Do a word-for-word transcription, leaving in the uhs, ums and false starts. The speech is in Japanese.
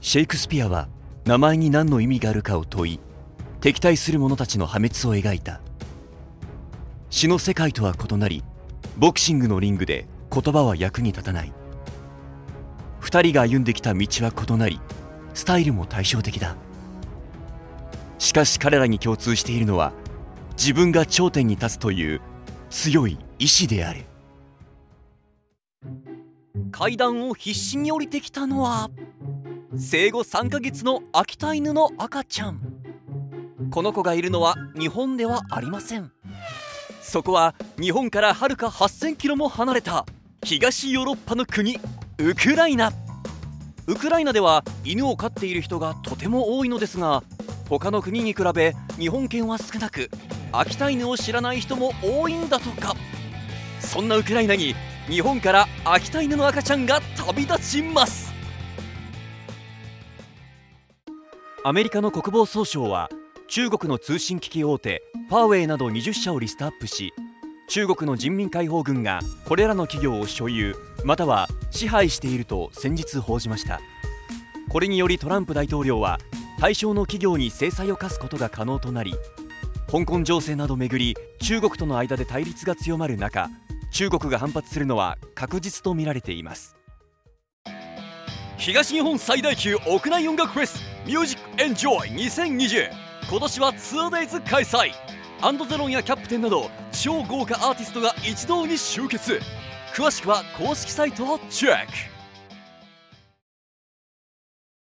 シェイクスピアは名前に何の意味があるかを問い、敵対する者たちの破滅を描いた。詩の世界とは異なり、ボクシングのリングで言葉は役に立たない。二人が歩んできた道は異なり、スタイルも対照的だ。しかし彼らに共通しているのは、自分が頂点に立つという強い意志である。階段を必死に降りてきたのは生後さんかげつの秋田犬の赤ちゃん。この子がいるのは日本ではありません。そこは日本からはるかはっせんキロも離れた東ヨーロッパの国、ウクライナ。ウクライナでは犬を飼っている人がとても多いのですが、他の国に比べ日本犬は少なく、秋田犬を知らない人も多いんだとか。そんなウクライナに日本から秋田犬の赤ちゃんが旅立ちます。アメリカの国防総省は中国の通信機器大手ファーウェイなどにじゅっしゃをリストアップし、中国の人民解放軍がこれらの企業を所有または支配していると先日報じました。これによりトランプ大統領は対象の企業に制裁を科すことが可能となり、香港情勢などめぐり中国との間で対立が強まる中、中国が反発するのは確実と見られています。東日本最大級屋内音楽フェスミュージックエンジョイにせんにじゅう、今年は ツーデイズ 開催。アンドゼロンやキャプテンなど超豪華アーティストが一堂に集結。詳しくは公式サイトをチェック。